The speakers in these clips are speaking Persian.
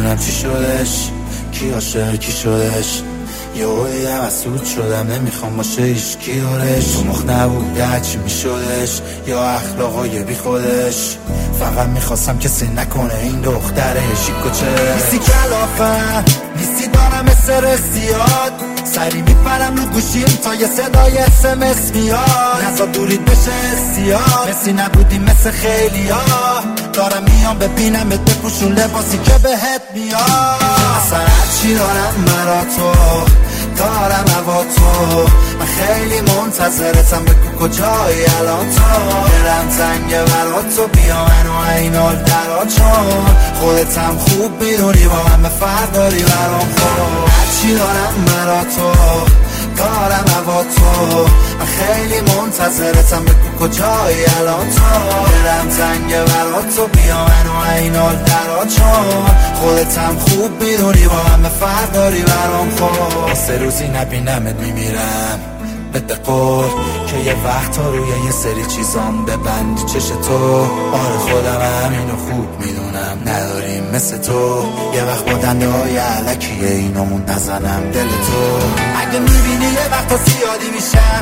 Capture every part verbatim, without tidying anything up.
نمیدونم چی شدش، کی عاشق کی شدش. یهو دیدم مسئول شدم، نمیخوام باشه هیچ کی دارش. تو مخ نبوده چی میشدش، یا اخلاقای بی خودش. فقط میخواستم کسی نکنه این دختره شیکوچه. نیستی کلافم، نیستی دارم مثل رسیاد، سری میپرم رو گوشیم تا یه صدای اس ام اس میاد. نزا دورید بشه استیاد، مثی نبودی مثل خیلی ها. دارم میام ببینم ات بپوشون لباسی که بهت میاد. اصلا هرچی دارم برا تو، دارم هوا تو. من خیلی منتظرتم، بگو کجایی الان تو. دلم تنگه برا تو، بیا منو اینال درا، چون خودتم خوب میدونی با همه فرق داری برام. خود هرچی دارم برا تو، دارم هوا تو. من خیلی منتظرتم، بگو کجایی الان تو. دلم تنگه برا تو، بیا منو اینال درا، چون خودتم خوب میدونی با همه فرق داری برام. خود سه روزی نبینمت میمیرم، بده قول که یه وقت ها روی یه سری چیزام ببندی چش تو. آره خودم همینو خوب میدونم، نداریم مثل تو. یه وقت با دنده های علکیه اینامون نزنم دل تو. اگه میبینی یه وقت ها زیادی میشم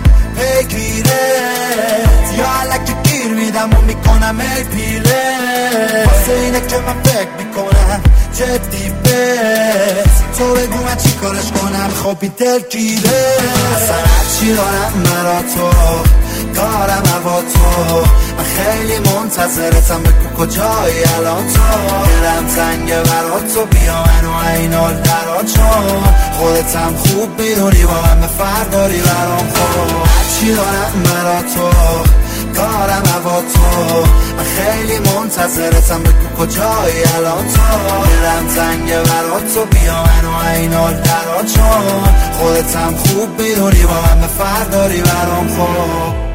پیگیرت، یا علکی گیر میدم و میکنم ای پیله. واسه اینه که من فکر میکنم جدی بس، تو بگو من چی کارش کنم خوابی دل گیره. اصلا هرچی دارم برا تو، دارم هوا تو. من خیلی منتظرتم، بگو کجایی الان تو. دلم تنگه برا تو، بیا منو اینال درا، چون خودتم خوب میدونی با همه فرق داری برام. خود هرچی دارم برا تو، دارم هوا تو. من خیلی منتظرتم، بگو کجایی الان تو. دلم تنگه برا تو، بیا منو اینال درا، چون خودتم خوب میدونی با همه فرق داری برام. خود